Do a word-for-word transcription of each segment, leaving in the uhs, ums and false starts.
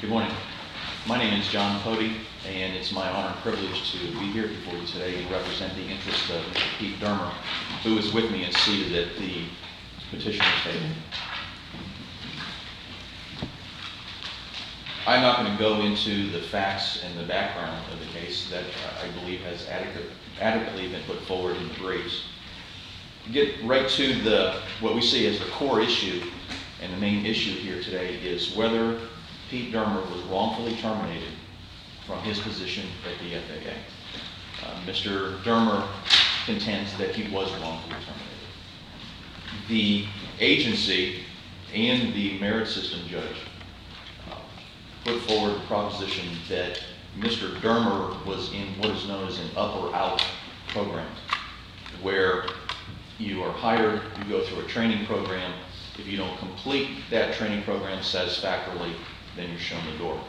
Good morning. My name is John Pody, and it's my honor and privilege to be here before you today and represent the interests of Mister Pete Dermer, who is with me and seated at the petitioner's table. I'm not going to go into the facts and the background of the case that uh, I believe has adequate, adequately been put forward in the briefs. Get right to the what we see as the core issue, and the main issue here today is whether Pete Dermer was wrongfully terminated from his position at the F A A. Uh, Mister Dermer contends that he was wrongfully terminated. The agency and the merit system judge uh, put forward the proposition that Mister Dermer was in what is known as an up or out program, where you are hired, you go through a training program. If you don't complete that training program satisfactorily, then you're shown the door.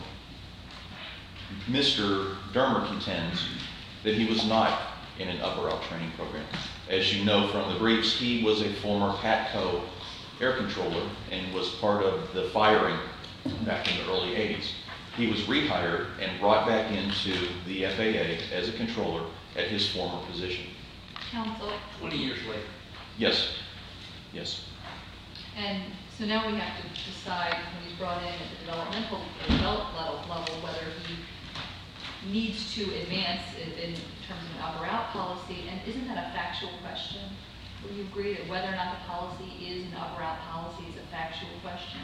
Mister Dermer contends that he was not in an up or out training program. As you know from the briefs, he was a former Patco air controller and was part of the firing back in the early eighties. He was rehired and brought back into the F A A as a controller at his former position. Counsel. twenty years later. Yes. Yes. And so now we have to decide when he's brought in at the developmental develop level, level whether he needs to advance in, in terms of an up or out policy. And isn't that a factual question? Will you agree that whether or not the policy is an up or out policy is a factual question?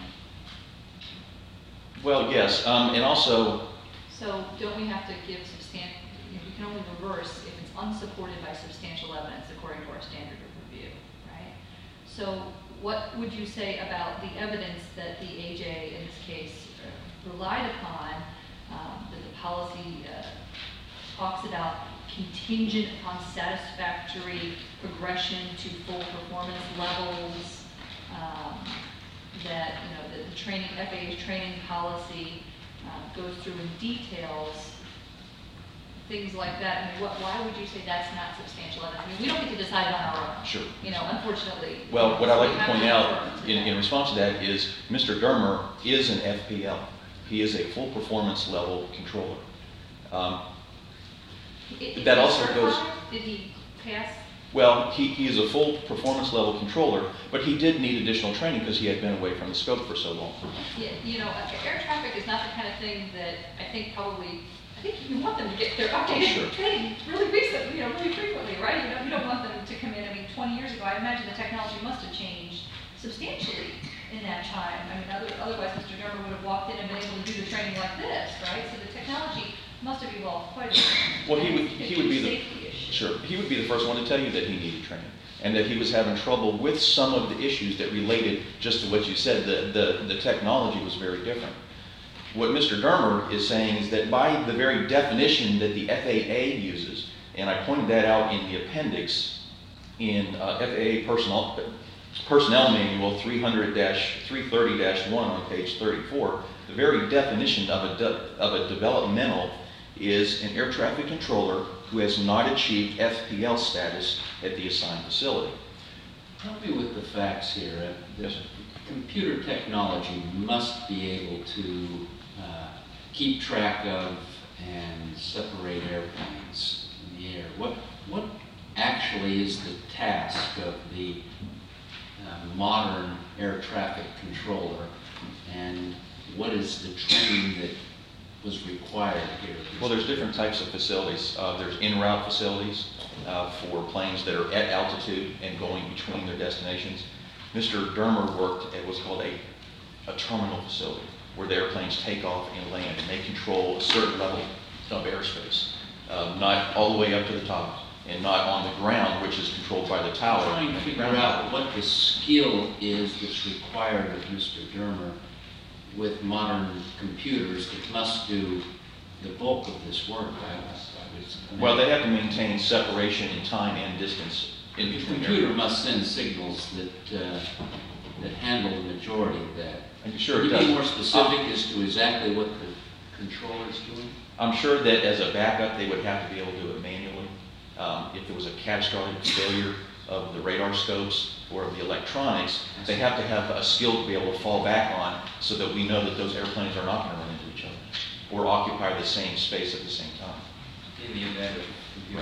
Well, yes, um, and also. So don't we have to give substantial? You know, we can only reverse if it's unsupported by substantial evidence according to our standard of review, right? So what would you say about the evidence that the A J in this case uh, relied upon, um, that the policy uh, talks about contingent upon satisfactory progression to full performance levels, um, that you know the, the training F A A's training policy uh, goes through in details, things like that. I mean, what, why would you say that's not substantial evidence? I mean, we don't get to decide on our own. Sure. You know, unfortunately. Well, what I'd like we to have point to out refer to in, in response to that is Mister Dermer is an F P L. He is a full performance level controller. Um, It- that is also he goes. certified? Did he pass? Well, he, he is a full performance level controller, but he did need additional training because he had been away from the scope for so long. Yeah, you know, uh, air traffic is not the kind of thing that I think probably. I think you want them to get their updated Sure. training really recently, you know, really frequently, right? You know, you don't want them to come in. I mean, twenty years ago, I imagine the technology must have changed substantially in that time. I mean, other, otherwise, Mister Dermer would have walked in and been able to do the training like this, right? So the technology must have evolved quite a bit. Well, he would he would be the safety issue. sure he would be the first one to tell you that he needed training and that he was having trouble with some of the issues that related just to what you said. The the, the technology was very different. What Mister Dermer is saying is that by the very definition that the F A A uses, and I pointed that out in the appendix in uh, F A A personnel, personnel manual three hundred dash three thirty dash one on page thirty-four, the very definition of a, de of a developmental is an air traffic controller who has not achieved F P L status at the assigned facility. Help me with the facts here. Yes, sir. Computer technology must be able to uh, keep track of and separate airplanes in the air. What, what actually is the task of the uh, modern air traffic controller, and what is the training that was required here? Well, there's different types of facilities. Uh, there's en-route facilities uh, for planes that are at altitude and going between their destinations. Mister Dermer worked at what's called a, a terminal facility, where the airplanes take off and land, and they control a certain level of airspace, uh, not all the way up to the top, and not on the ground, which is controlled by the tower. I'm trying to figure out what the skill is that's required of Mister Dermer with modern computers that must do the bulk of this work. I, I was, Well, they have to maintain separation in time and distance in the between. computer must send signals that uh, that handle the majority of that. I'm sure Can it you does. be more specific as to exactly what the controller is doing? I'm sure that as a backup, they would have to be able to do it manually. Um, if there was a catastrophic failure of the radar scopes or of the electronics, they have to have a skill to be able to fall back on so that we know that those airplanes are not going to run into each each other or occupy the same space at the same time. In the event of computer.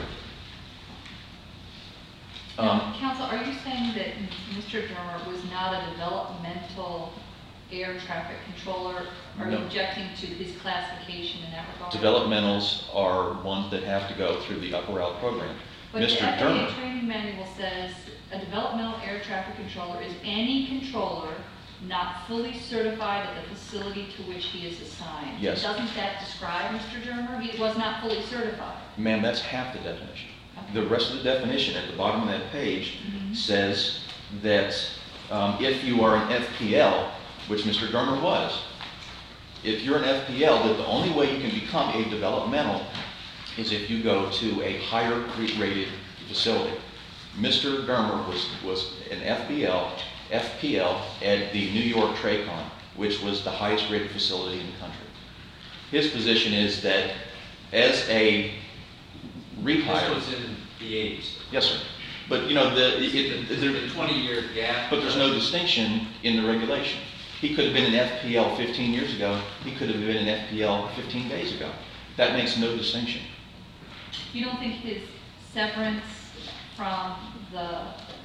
Um, Counsel, are you saying that Mister Dermer was not a developmental air traffic controller? Are you No. objecting to his classification in that regard? Developmentals are ones that have to go through the upper route program. But Mister the F A A Dermer, training manual says a developmental air traffic controller is any controller not fully certified at the facility to which he is assigned. Yes. Doesn't that describe Mister Dermer? He was not fully certified. ma'am, that's half the definition. Okay. The rest of the definition at the bottom of that page Mhm. says that um, if you are an F P L, which Mister Dermer was, if you're an F P L, that the only way you can become a developmental is if you go to a higher rated facility. Mister Dermer was, was an F B L, F P L at the New York Tracon, which was the highest rated facility in the country. His position is that as a rehire. This was in the eighties. Yes, sir. But you know, the, it, it, There's there, a twenty-year gap. but there's no distinction in the regulation. He could have been an F P L fifteen years ago. He could have been an F P L fifteen days ago. That makes no distinction. You don't think his severance from the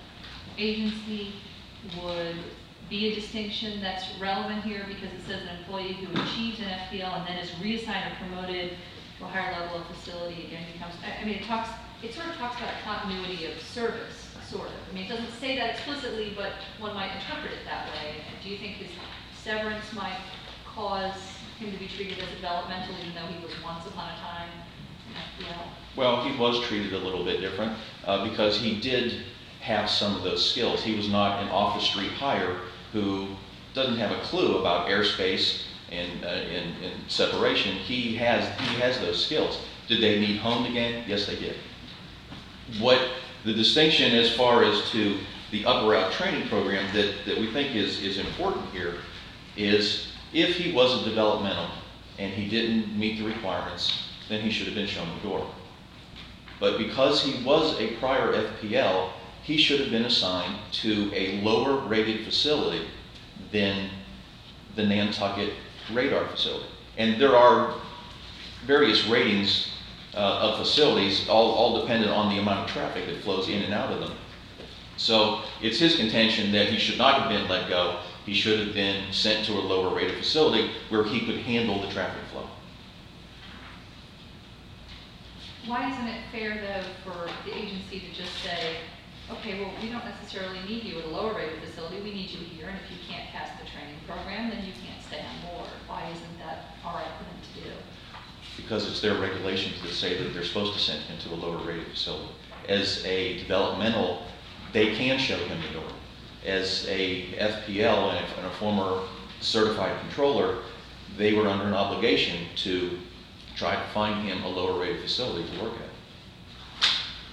agency would be a distinction that's relevant here because it says an employee who achieves an F P L and then is reassigned or promoted to a higher level of facility again becomes, I I mean, it talks, it sort of talks about continuity of service, sort of. I mean, it doesn't say that explicitly, but one might interpret it that way. Do you think his severance might cause him to be treated as developmental even though he was once upon a time an F P L? Well, he was treated a little bit different uh, because he did have some of those skills. He was not an office street hire who doesn't have a clue about airspace and, uh, and, and separation. He has, he has those skills. Did they need honed again? Yes, they did. What the distinction as far as to the upper route training program that, that we think is, is important here is if he was a developmental and he didn't meet the requirements, then he should have been shown the door. But because he was a prior F P L, he should have been assigned to a lower rated facility than the Nantucket radar facility. And there are various ratings uh, of facilities, all, all dependent on the amount of traffic that flows in and out of them. So it's his contention that he should not have been let go. He should have been sent to a lower rated facility where he could handle the traffic flow. Why isn't it fair, though, for the agency to just say, okay, well, we don't necessarily need you at a lower rated facility, we need you here, and if you can't pass the training program, then you can't stay on board. Why isn't that all right for them to do? Because it's their regulations that say that they're supposed to send him to a lower rated facility. As a developmental, they can show him the door. As a F P L and a, and a former certified controller, they were under an obligation to try to find him a lower rated facility to work at.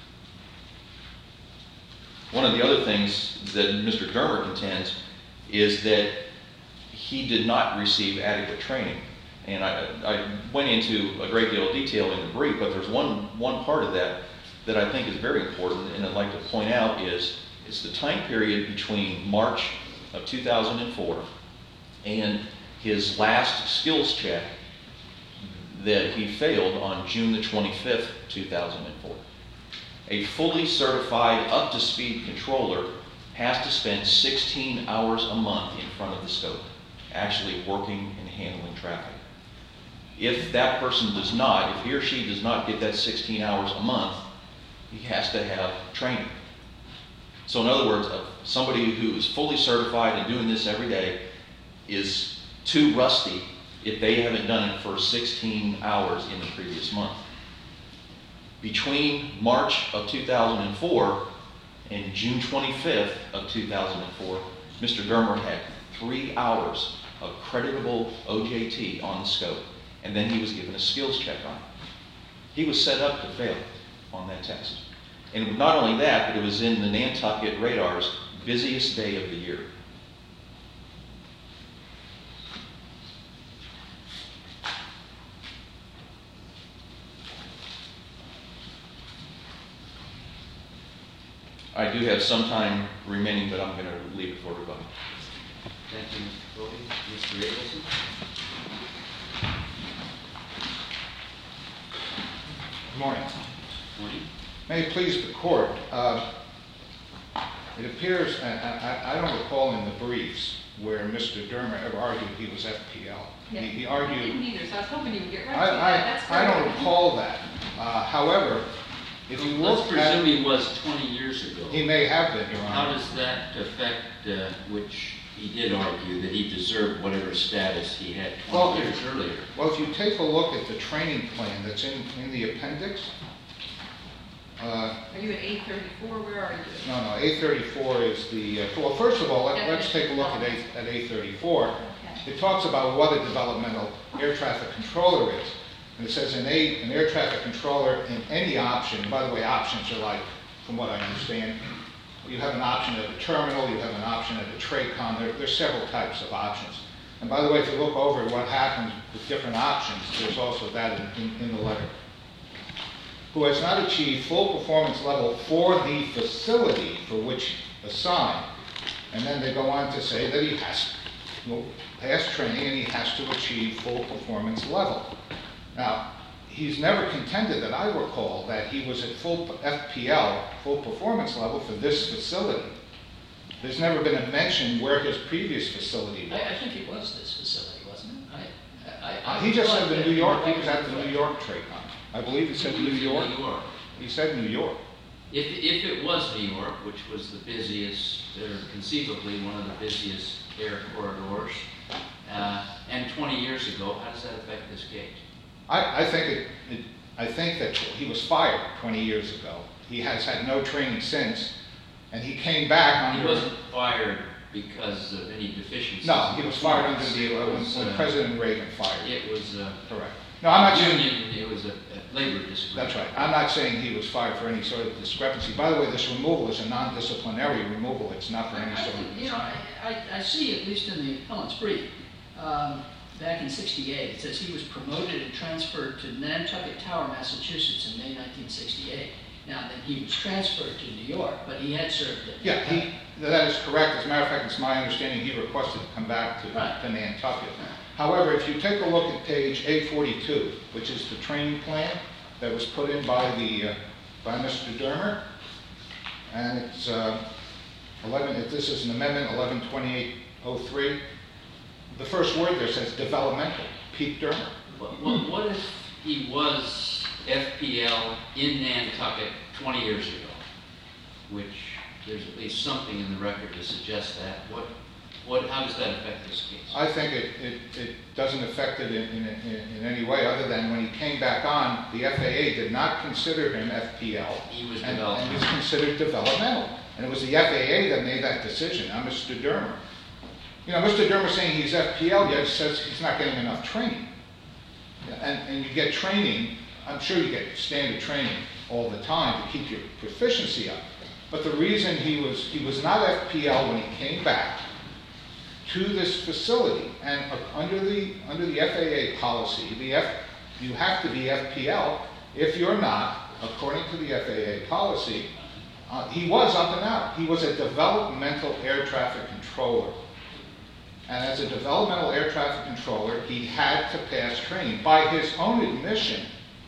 One of the other things that Mister Dermer contends is that he did not receive adequate training. And I, I went into a great deal of detail in the brief, but there's one, one part of that that I think is very important and I'd like to point out is it's the time period between March of two thousand four and his last skills check that he failed on June the twenty-fifth, two thousand four. A fully certified, up-to-speed controller has to spend sixteen hours a month in front of the scope, actually working and handling traffic. If that person does not, if he or she does not get that sixteen hours a month, he has to have training. So in other words, uh, somebody who is fully certified and doing this every day is too rusty if they haven't done it for sixteen hours in the previous month. Between March of two thousand four and June twenty-fifth of two thousand four, Mister Dermer had three hours of creditable O J T on the scope, and then he was given a skills check on it. He was set up to fail on that test. And not only that, but it was in the Nantucket Radar's busiest day of the year. I do have some time remaining, but I'm going to leave it for rebuttal. Thank you, Mister Cody. Mister Abelson? Good morning. Morning. May it please the court, uh, it appears, and I, I don't recall in the briefs where Mister Dermer ever argued he was F P L. Yeah. He, he I argued. didn't either, so I was hoping you would get right I, to that. That's I, I great. don't recall that. Uh, however, if you Let's look presume at, he was twenty years ago. he may have been, Your How Honor. does that affect, uh, which he did argue that he deserved whatever status he had Well, twenty if- years earlier? Well, if you take a look at the training plan that's in, in the appendix, uh, Are you at eight thirty-four? Where are you? no, no, A thirty-four is the, uh, well, first of all, let, let's take a look at A, at A thirty-four. Okay. It talks about what a developmental air traffic controller is. And it says an, a, an air traffic controller in any option, by the way, options are like, from what I understand, you have an option at a terminal, you have an option at a TRACON, there, there's several types of options. And by the way, if you look over what happens with different options, there's also that in, in, in the letter. Who has not achieved full performance level for the facility for which assigned. And then they go on to say that he has to pass training and he has to achieve full performance level. Now, he's never contended that I recall that he was at full F P L, full performance level for this facility. There's never been a mention where his previous facility was. I, I think it was this facility, wasn't it? I, I, I Uh, he just thought said the that- New York, he was at the New York TRACON. I believe he said New He was in York. New York. He said New York. If, if it was New York, which was the busiest, or conceivably one of the busiest air corridors, uh, and twenty years ago, how does that affect this case? I, I think it, it, I think that he was fired twenty years ago. He has had no training since, and he came back He under. wasn't fired because of any deficiencies. No, he was fired under the, uh, It when, was, when uh, President Reagan fired. It was uh, Correct. No, I'm not saying, union, it was a, a labor disagreement. that's right. I'm not saying he was fired for any sort of discrepancy. By the way, this removal is a non-disciplinary removal. It's not for any I sort think, of. you know, I, I, I see, at least in the appellant's brief, um, back in sixty-eight, it says he was promoted and transferred to Nantucket Tower, Massachusetts in May nineteen sixty-eight. Now, then he was transferred to New York, but he had served at Yeah, he, that is correct. As a matter of fact, it's my understanding he requested to come back to, Right. to Nantucket. However, if you take a look at page A forty-two, which is the training plan that was put in by the, uh, by Mister Dermer, and it's uh, eleven, if this is an amendment, eleven twenty-eight oh three, the first word there says developmental, Pete Dermer. What, what, what if he was F P L in Nantucket twenty years ago? Which there's at least something in the record to suggest that. What, what, how does that affect this case? I think it, it, it doesn't affect it in, in, in, in any way other than when he came back on, the F A A did not consider him F P L. He was and, and developmental. was considered developmental. And it was the F A A that made that decision, not Mister Dermer. You know, Mister Dermer saying he's F P L, yet says he's not getting enough training. And, and you get training, I'm sure you get standard training all the time to keep your proficiency up. But the reason he was, he was not F P L when he came back to this facility, and uh, under the, under the F A A policy, the F, you have to be F P L. If you're not, according to the F A A policy, uh, he was up and out. He was a developmental air traffic controller. And as a developmental air traffic controller, he had to pass training. By his own admission,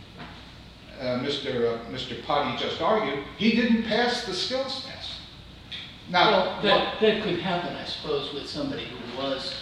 uh, Mister Uh, Mister Putty just argued, he didn't pass the skills test. Now, Well, that, that could happen, I suppose, with somebody who was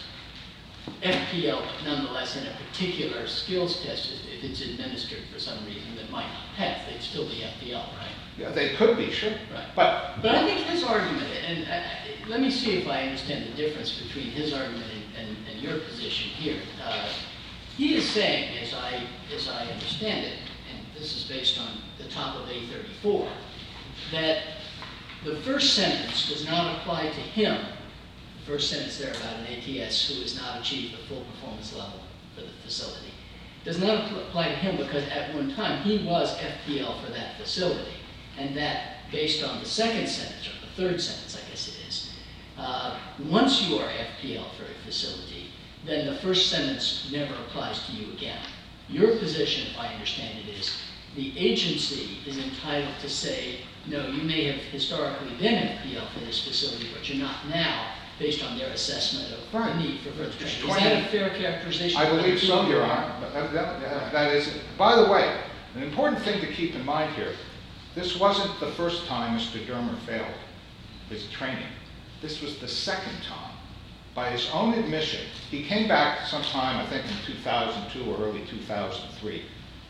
F P L, but nonetheless in a particular skills test, if it's administered for some reason that might not pass, they'd still be F P L, right? yeah, they could be, sure. Right. But But I think his argument, and uh, let me see if I understand the difference between his argument and, and, and your position here. Uh, he is saying, as I, as I understand it, and this is based on the top of A thirty-four, that the first sentence does not apply to him. The first sentence there about an A T S who has not achieved the full performance level for the facility does not apply to him because at one time he was F P L for that facility. And that, based on the second sentence, or the third sentence, I guess it is, uh, once you are F P L for a facility, then the first sentence never applies to you again. Your position, if I understand it, is the agency is entitled to say, no, you may have historically been F P L for this facility, but you're not now, based on their assessment of Right. the need for further training. Is twenty that a fair characterization? I believe so, Your Honor. But that, that, that is, by the way, An important thing to keep in mind here, this wasn't the first time Mister Dermer failed his training. This was the second time. By his own admission, he came back sometime, I think in two thousand two or early two thousand three.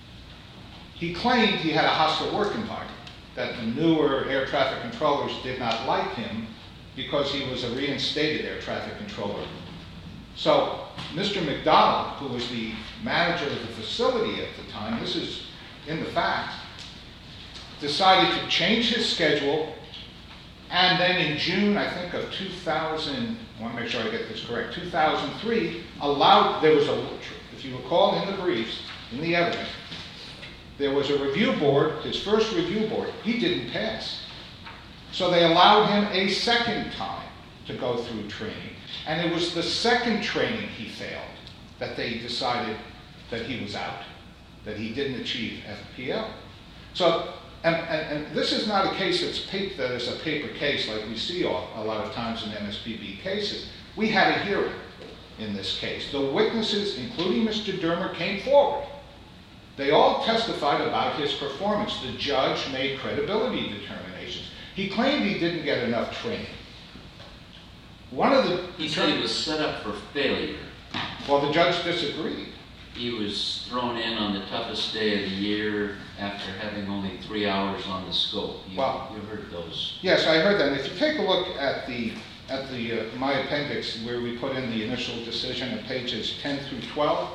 He claimed he had a hostile work environment, that the newer air traffic controllers did not like him because he was a reinstated air traffic controller. So Mister McDonald, who was the manager of the facility at the time, this is in the facts, decided to change his schedule, and then in June, I think of two thousand, I want to make sure I get this correct, two thousand three, allowed, there was a, if you recall in the briefs, in the evidence, there was a review board, his first review board, he didn't pass. So they allowed him a second time to go through training. And it was the second training he failed that they decided that he was out, that he didn't achieve F P L. So, and, and, and this is not a case that's paper, that is a paper case like we see a lot of times in M S P B cases. We had a hearing in this case. The witnesses, including Mister Dermer, came forward. They all testified about his performance. The judge made credibility determinations. He claimed he didn't get enough training. One of the... He said he was set up for failure. Well, the judge disagreed. He was thrown in on the toughest day of the year after having only three hours on the scope. You, well, you heard those. Yes, I heard that. And if you take a look at the at the uh, my appendix where we put in the initial decision at pages ten through twelve,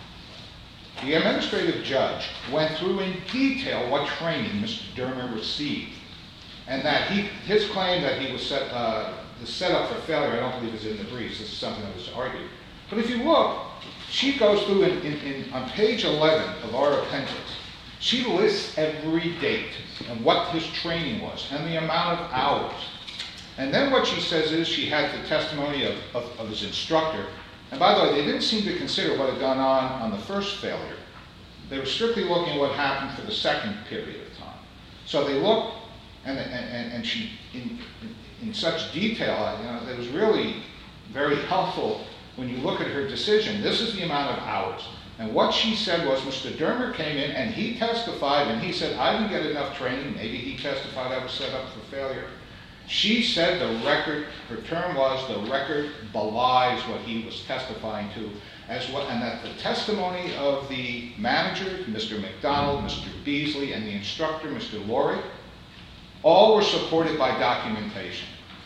the administrative judge went through in detail what training Mister Dermer received, and that he his claim that he was set uh, the setup for failure, I don't believe is in the briefs. This is something that was argued. But if you look, she goes through in, in, in, on page eleven of our appendix. She lists every date and what his training was and the amount of hours. And then what she says is she had the testimony of, of, of his instructor. And by the way, they didn't seem to consider what had gone on on the first failure. They were strictly looking at what happened for the second period of time. So they looked, and, and, and she, in, in such detail, you know, it was really very helpful when you look at her decision. This is the amount of hours. And what she said was Mister Dermer came in and he testified, and he said, I didn't get enough training. Maybe he testified I was set up for failure. She said the record, her term was, the record belies what he was testifying to, as well, and that the testimony of the manager, Mister McDonald, Mister Beasley, and the instructor, Mister Laurie, all were supported by documentation.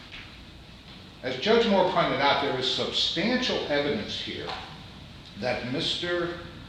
As Judge Moore pointed out, there is substantial evidence here that Mister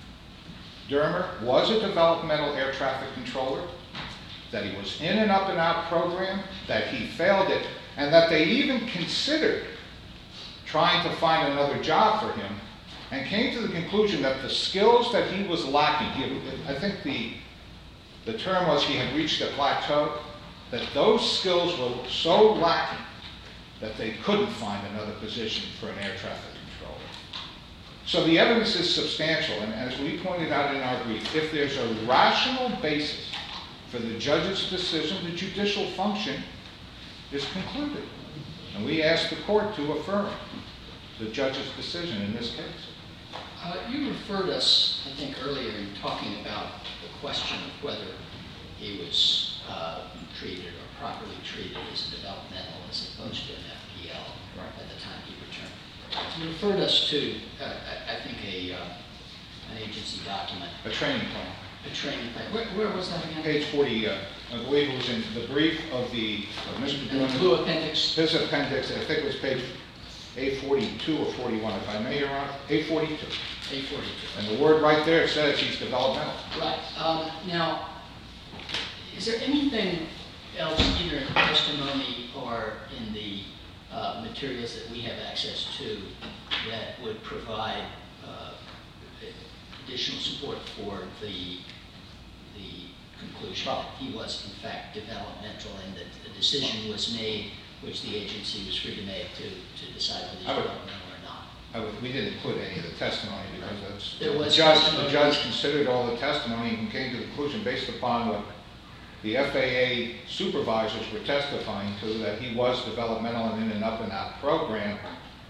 Dermer was a developmental air traffic controller, that he was in an up and out program, that he failed it, and that they even considered trying to find another job for him, and came to the conclusion that the skills that he was lacking, he, I think the, the term was he had reached a plateau, that those skills were so lacking that they couldn't find another position for an air traffic controller. So the evidence is substantial, and as we pointed out in our brief, if there's a rational basis for the judge's decision, the judicial function is concluded. And we ask the court to affirm the judge's decision in this case. Uh, you referred us, I think, earlier in talking about the question of whether he was uh, treated or properly treated as a developmental as opposed to an F P L right. at the time he returned. You referred us to, uh, I, I think, a uh, an agency document. A training plan. A training plan. Where, where was that again? Page forty, uh, I believe it was in the brief of the of Mister And the blue appendix? His appendix, I think it was page A forty-two or forty-one, if I may, Your Honor. A forty-two. A forty-two. And the word right there says he's developmental. Right. Um, now, is there anything else, either in testimony or in the uh, materials that we have access to, that would provide uh, additional support for the the conclusion that he was in fact developmental and that the decision was made, which the agency was free to make to, to decide whether he's developmental or not? I would, we didn't put any of the testimony because that's, there was the, judge, testimony. the judge considered all the testimony and came to the conclusion based upon what the F A A supervisors were testifying to, that he was developmental and in an up and out program,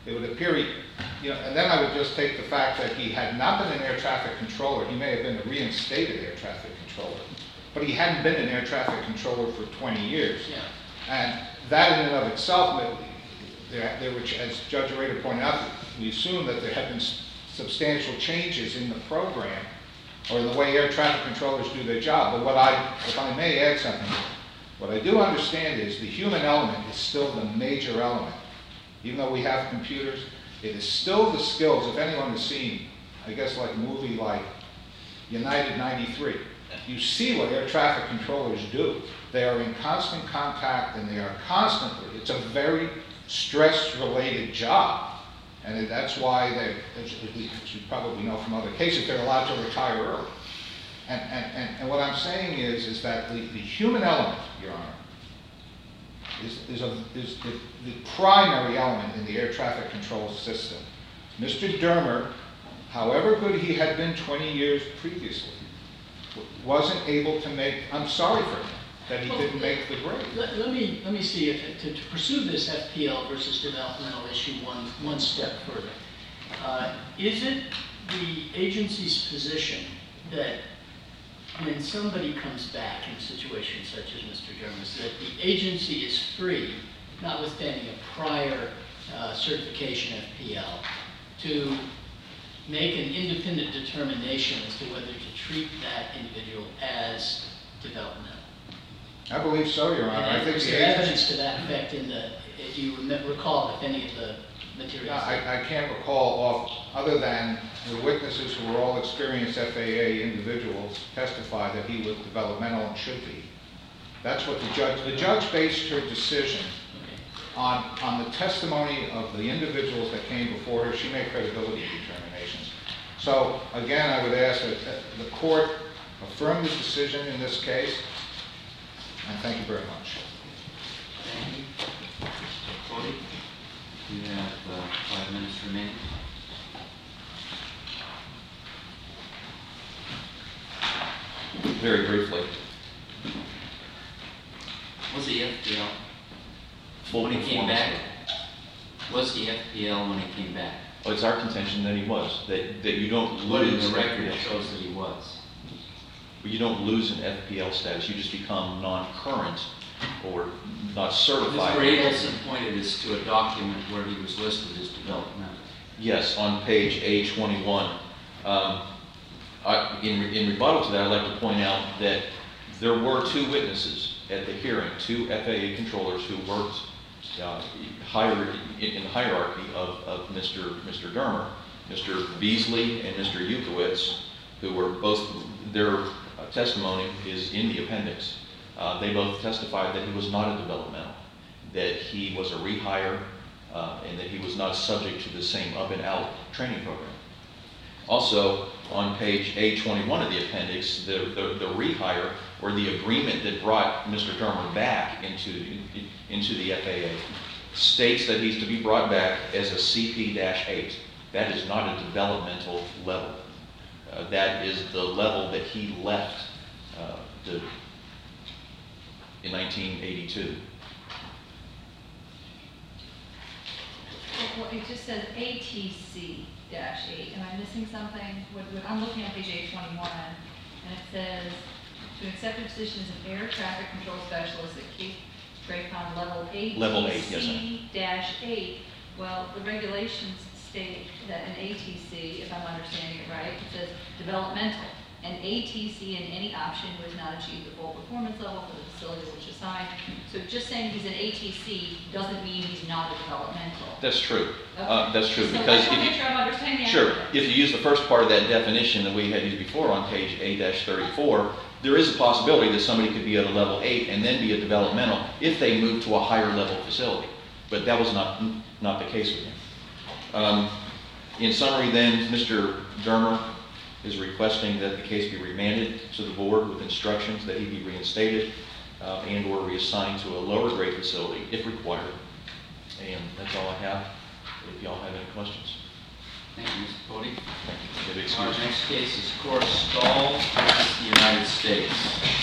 it would appear, he, you know, and then I would just take the fact that he had not been an air traffic controller. He may have been a reinstated air traffic controller, but he hadn't been an air traffic controller for twenty years. Yeah. And that in and of itself, there, there, which, as Judge Rader pointed out, we assume that there have been substantial changes in the program or in the way air traffic controllers do their job. But what I, if I may add something, what I do understand is the human element is still the major element. Even though we have computers, it is still the skills. If anyone has seen, I guess, like a movie like United ninety-three, you see what air traffic controllers do. They are in constant contact, and they are constantly, it's a very stress-related job. And that's why they, as you probably know from other cases, they're allowed to retire early. And, and, and, and what I'm saying is, is that the, the human element, Your Honor, is, is, a, is the, the primary element in the air traffic control system. Mister Dermer, however good he had been twenty years previously, wasn't able to make, I'm sorry for him, that he didn't make the grade. Let, let me let me see if to, to pursue this F P L versus developmental issue one one step further. Uh, is it the agency's position that when somebody comes back in situations such as Mister Dermer's, that the agency is free, notwithstanding a prior uh, certification F P L, to make an independent determination as to whether to treat that individual as developmental? I believe so, Your Honor. I think is the there agency, evidence to that effect in the, if you rem- recall, if any of the materials? I, I can't recall off, other than the witnesses who were all experienced F A A individuals testified that he was developmental and should be. That's what the judge, the judge based her decision Okay. on, on the testimony of the individuals that came before her. She made credibility determinations. So again, I would ask that the court affirm the decision in this case, and thank you very much. Thank you. Cody, you have uh, five minutes remaining. Very briefly. Was the F P L Full when he came performance. back? Was the F P L when he came back? Well, it's our contention that he was, that, that you don't What in lose. the record F P L shows that he was? You don't lose an F P L status, you just become non-current or not certified. Mister Abelson pointed us to a document where he was listed as developmental. Yes, on page A twenty-one. Um, I, in, in rebuttal to that, I'd like to point out that there were two witnesses at the hearing, two F A A controllers who worked uh, higher in, in the hierarchy of, of Mister Mister Dermer, Mister Beasley and Mister Ukowitz, who were both, their uh, testimony is in the appendix. Uh, they both testified that he was not a developmental, that he was a rehire, uh, and that he was not subject to the same up and out training program. Also, on page A twenty-one of the appendix, the, the, the rehire, or the agreement that brought Mister Dermer back into, into the F A A, states that he's to be brought back as a C P eight. That is not a developmental level. Uh, that is the level that he left uh, the, in nineteen eighty-two. Well, it just says A T C eight. Am I missing something? What, what, I'm looking at page A twenty-one, and it says, to accept a position as an air traffic control specialist at Cape Grapevine level Level eight, yes, A T C eight. Well, the regulations state that an A T C, if I'm understanding it right, it says developmental. An A T C in any option who has not achieved the full performance level for the facility which is assigned. So just saying he's an A T C doesn't mean he's not a developmental. That's true. Okay. Uh, that's true, So because I just want if to you, make sure I'm understanding the sure, acronym. if you use the first part of that definition that we had used before on page A thirty-four, there is a possibility that somebody could be at a level eight and then be a developmental if they move to a higher level facility. But that was not, not the case with him. Um, in summary then, Mister Dermer is requesting that the case be remanded to the board with instructions that he be reinstated uh, and or reassigned to a lower grade facility if required. And that's all I have. If y'all have any questions. Thank you, Mister Cody. Thank you. Our Excuse me. next case is Cora Stahl versus the United States.